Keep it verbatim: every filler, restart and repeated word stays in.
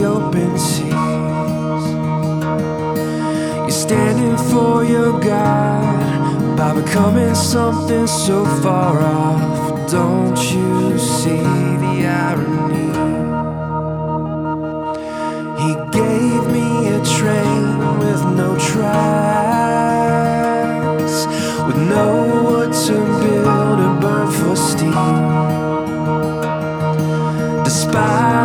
open seas. You're standing for your God by becoming something so far off. Don't you see the irony? He gave me a train with no tracks, with no wood to build a burn for steam. Despite